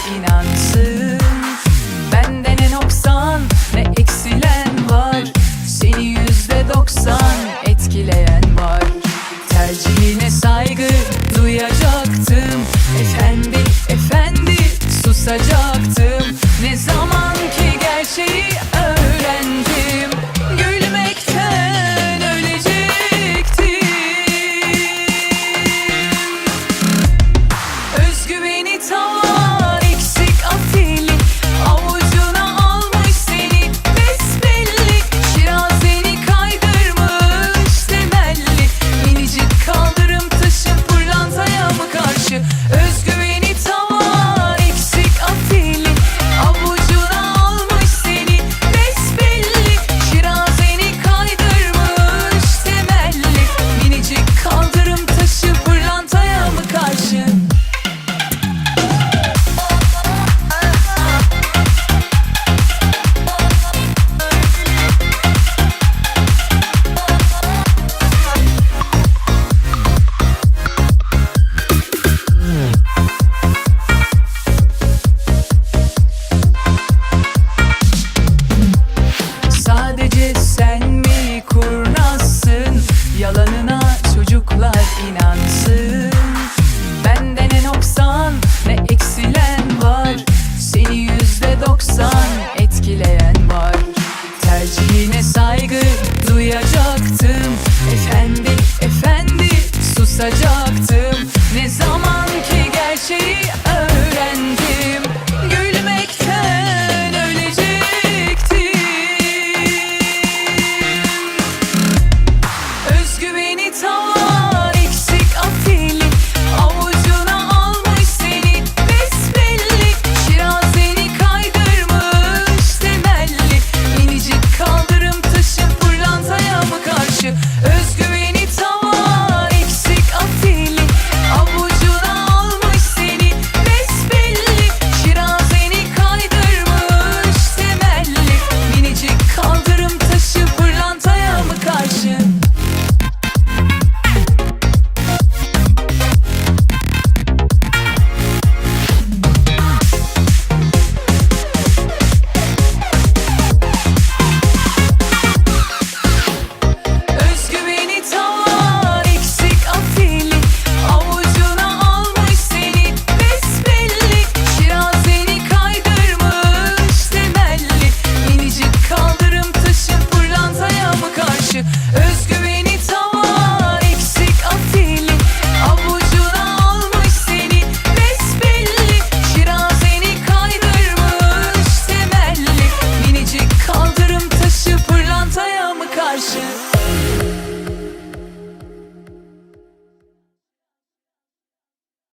inansın. Bende ne noksan ne eksilen var, seni %90 etkileyen var. Tercihine saygı duyacaktım, efendi efendi susacaktım. Ne zaman ki gerçeği öğrendim, gülmekten ölecektim. Özgüveni tavan, eksik afili, avucuna almış seni besbelli. Şirazeni kaydırmış temelli, minicik kaldırım taşı pırlantaya mı karşı? Özgüveni tavan, eksik afili, avucuna almış seni besbelli. Şirazeni kaydırmış temelli, minicik kaldırım taşı pırlantaya mı karşı? Sadece sen mi kurnazsın, yalanına çocuklar inansın. Bende ne noksan ne eksilen var, seni %90 etkileyen var. Tercihine saygı duyacaktım, efendi efendi susacaktım. Ne zaman ki gerçeği